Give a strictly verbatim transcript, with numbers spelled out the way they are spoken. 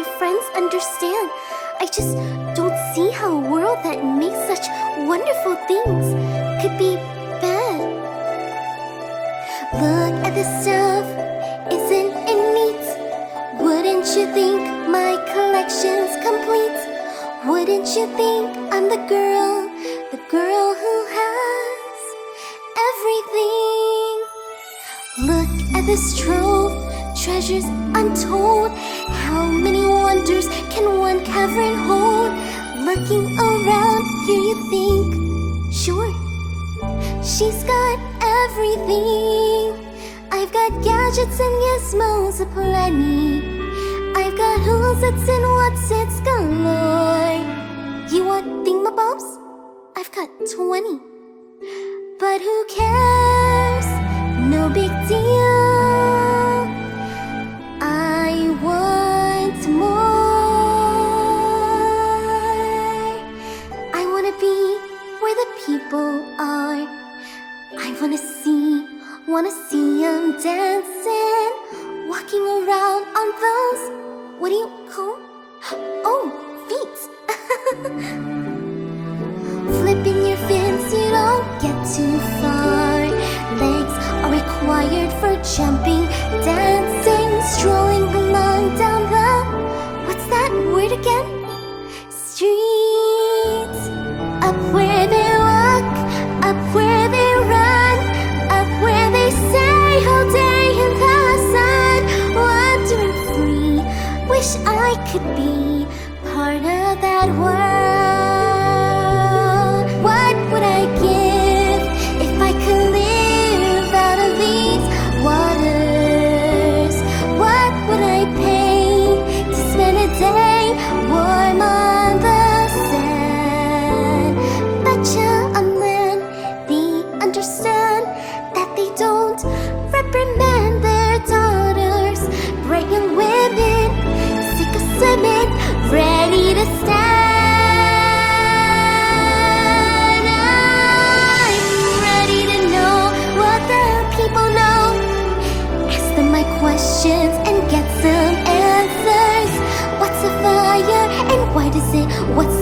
my friends understand. I just don't see how a world that makes such wonderful things could be bad. Look at the stuff, isn't it neat? Wouldn't you think my collection's complete? Wouldn't you think I'm the girl, the girl who has everything? Look at this trove, treasures untold. How many wonders can one cavern hold? Looking around here you think, sure, she's got everything. I've got gadgets and gizmos aplenty. I've got who's it's and what's it's galore. You want thingamabobs? I've got twenty. But who cares? No big deal. I want more. I wanna be where the people are. I wanna see, wanna see them dancing, walking around on those, what do you call? Oh, feet. Flipping your fins, you don't get too far. Legs are required for jumping, dancing, strolling along down the, what's that word again? Streets. Up where they walk, up where they run, up where they stay all day in the sun. Wandering free, wish I could be part of that world. What would I give if I could live out of these waters? What would I pay to spend a day warm on the sand? Betcha on land they understand that they don't reprimand their daughters. Bright young women, sick of swimming, ready to stand. I'm ready to know what the people know. Ask them my questions and get some answers. What's a fire and why does it? What's